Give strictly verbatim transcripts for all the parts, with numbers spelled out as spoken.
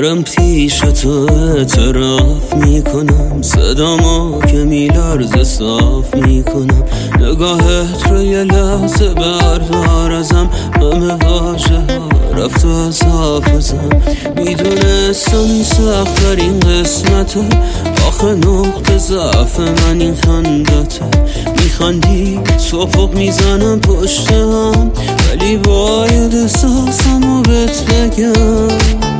دارم پیش تو اعتراف میکنم، صدامو که میلرزه صاف میکنم، نگاهت رو یه لحظه بردار ازم، همه واژه ها رفت از حافظم. میدونستم این سخت ترین قسمته، آخه نقطه ضعف من این خندته. میخندی توپق میزنم پشت هم، ولی باید احساسمو بهت بگم.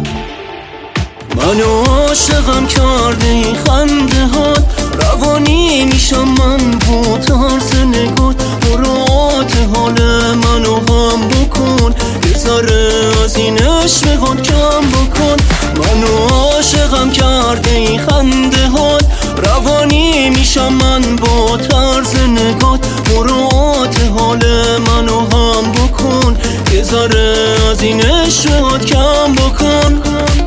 منو عاشقم کرده این خنده هات، روانی میشم من با طرز نگات. مرات حال منو هم بکن، یه ذره از این عشقات کم بکن. منو عاشقم کرده این خنده هات، روانی میشم من با طرز نگات. مرات حال منو هم بکن، یه ذره از این عشقات کم بکن.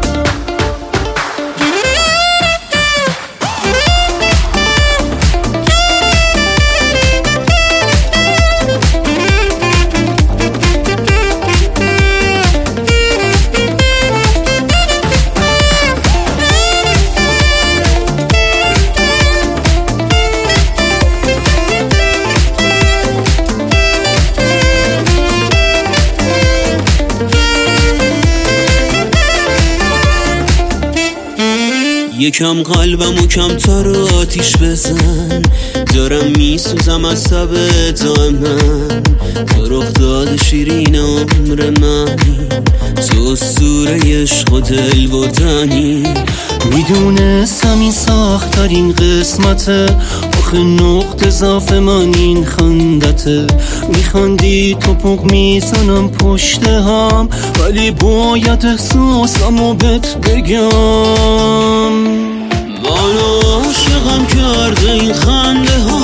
یکم قلبمو کمتر آتیش بزن، دارم میسوزم از تب من. تو رخ داد شیرین عمر منی، تو اسطوره عشق و دل بردنی. میدونستم این سخت‌ترین قسمته، آخه نقطه ضعف من این خندته. میخندی توپق میزنم پشت هم، ولی باید احساسمو بهت بگم. منو عاشقم کرده این خنده ها،